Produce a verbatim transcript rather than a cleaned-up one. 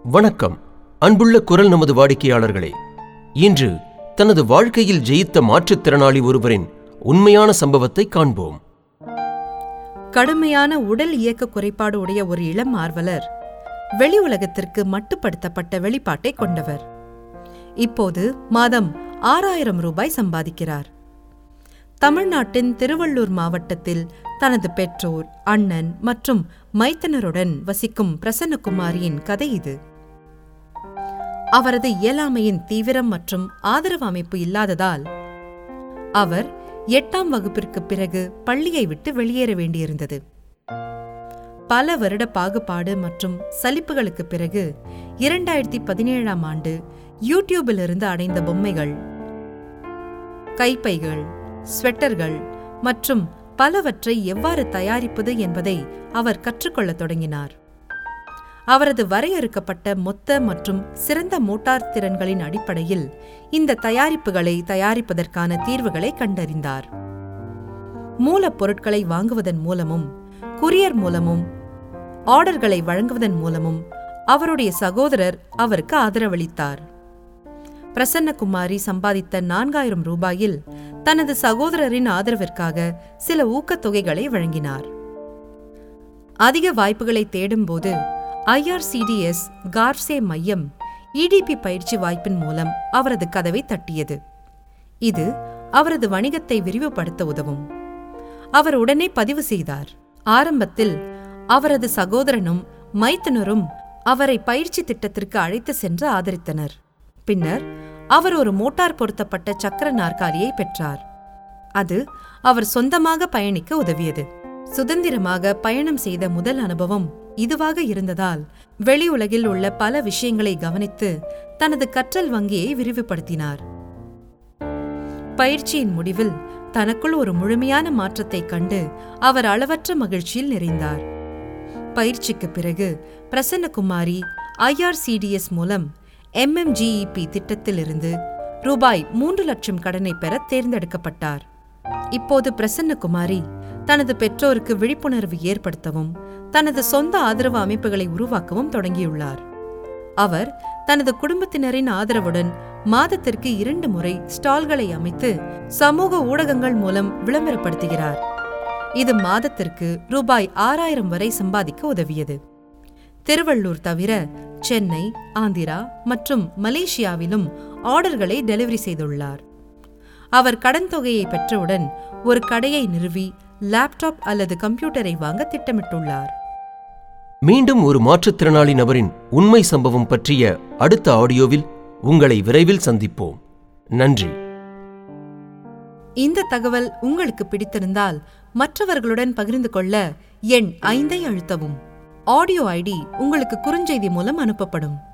வணக்கம். அன்புள்ள குரல் நமது வாடிக்கையாளர்களே, இன்று தனது வாழ்க்கையில் ஜெயித்த மாற்றுத்திறனாளி ஒருவரின் உண்மையான சம்பவத்தை காண்போம். கடுமையான உடல் இயக்க குறைபாடு உடைய ஒரு இளம் ஆர்வலர் வெளி உலகத்திற்கு மட்டுப்படுத்தப்பட்ட வெளிப்பாட்டை கொண்டவர். இப்போது மாதம் ஆறாயிரம் ரூபாய் சம்பாதிக்கிறார். தமிழ்நாட்டின் திருவள்ளூர் மாவட்டத்தில் தனது பெற்றோர், அண்ணன் மற்றும் மைத்தனருடன் வசிக்கும் பிரசன்னகுமாரியின் கதை இது. அவரது இயலாமையின் தீவிரம் மற்றும் ஆதரவு அமைப்பு இல்லாததால் அவர் எட்டாம் வகுப்பிற்கு பிறகு பள்ளியை விட்டு வெளியேற வேண்டியிருந்தது. பல வருட பாகுபாடு மற்றும் சலிப்புகளுக்கு பிறகு இரண்டாயிரத்தி பதினேழாம் ஆண்டு யூடியூபிலிருந்து அடைந்த பொம்மைகள், கைப்பைகள், ஸ்வெட்டர்கள் மற்றும் பலவற்றை எவ்வாறு தயாரிப்பது என்பதை அவர் கற்றுக்கொள்ளத் தொடங்கினார். அவரது வரையறுக்கப்பட்ட மொத்த மற்றும் சிறந்த மோட்டார் திறன்களின் அடிப்படையில் இந்த தயாரிப்புகளை தயாரிப்பதற்கான தீர்வுகளை கண்டறிந்தார். மூலப்பொருட்களை வாங்குவதன் மூலமும் குரியர் மூலமும் ஆர்டர்களை வழங்குவதன் மூலமும் அவருடைய சகோதரர் அவருக்கு ஆதரவளித்தார். பிரசன்னகுமாரி சம்பாதித்த நான்காயிரம் ரூபாயில் தனது சகோதரரின் ஆதரவிற்காக சில ஊக்கத்தொகைகளை வழங்கினார். அதிக வாய்ப்புகளை தேடும்போது I R C D S கார்ப்சே மையம் இ டி பி பயிற்சி வாய்ப்பின் மூலம் அவரது கதவை தட்டியது. இது அவரது வணிகத்தை விரிவுபடுத்த உதவும். அவர் உடனே பதிவு செய்தார். ஆரம்பத்தில் அவரது சகோதரனும் மைத்துனரும் அவரை பயிற்சி திட்டத்திற்கு அழைத்து சென்று ஆதரித்தனர். பின்னர் அவர் ஒரு மோட்டார் பொருத்தப்பட்ட சக்கர நாற்காலியை பெற்றார். அது அவர் சொந்தமாக பயணிக்க உதவியது. சுதந்திரமாக பயணம் செய்த முதல் அனுபவம் இதுவாக இருந்ததால் வெளி உலகில் உள்ள பல விஷயங்களை கவனித்து தனது கற்றல் வங்கியை விரிவுபடுத்தினார். பயிற்சியின் முடிவில் தனக்குள் ஒரு முழுமையான மாற்றத்தை கண்டு அவர் அளவற்ற மகிழ்ச்சியில் நிறைந்தார். பயிற்சிக்கு பிறகு Prasannakumari I R C D S மூலம் M M G E P திட்டத்திலிருந்து ரூபாய் மூன்று லட்சம் கடனை பெற தேர்ந்தெடுக்கப்பட்டார். இப்போது பிரசன்னகுமாரி தனது பெற்றோருக்கு விழிப்புணர்வு ஏற்படுத்தவும் தனது சொந்த ஆதரவு அமைப்புகளை உருவாக்கவும் தொடங்கியுள்ளார். அவர் தனது குடும்பத்தினரின் ஆதரவுடன் மாதத்திற்கு இரண்டு முறை ஸ்டால்களை அமைத்து சமூக ஊடகங்கள் மூலம் விளம்பரப்படுத்துகிறார். இது மாதத்திற்கு ரூபாய் ஆறாயிரம் வரை சம்பாதிக்க உதவியது. திருவள்ளூர் தவிர சென்னை, ஆந்திரா மற்றும் மலேசியாவிலும் ஆர்டர்களை டெலிவரி செய்துள்ளார். அவர் கடன் தொகையை பெற்றவுடன் ஒரு கடையை நிறுவி லேப்டாப் அல்லது கம்ப்யூட்டரை வாங்க திட்டமிட்டுள்ளார். மீண்டும் ஒரு மாற்றுத்திறனாளி நபரின் உண்மை சம்பவம் பற்றிய அடுத்த ஆடியோவில் உங்களை விரைவில் சந்திப்போம். நன்றி. இந்த தகவல் உங்களுக்கு பிடித்திருந்தால் மற்றவர்களுடன் பகிர்ந்து கொள்ள எண் ஐந்தை அழுத்தவும். ஆடியோ ஐடி உங்களுக்கு குறுஞ்செய்தி மூலம் அனுப்பப்படும்.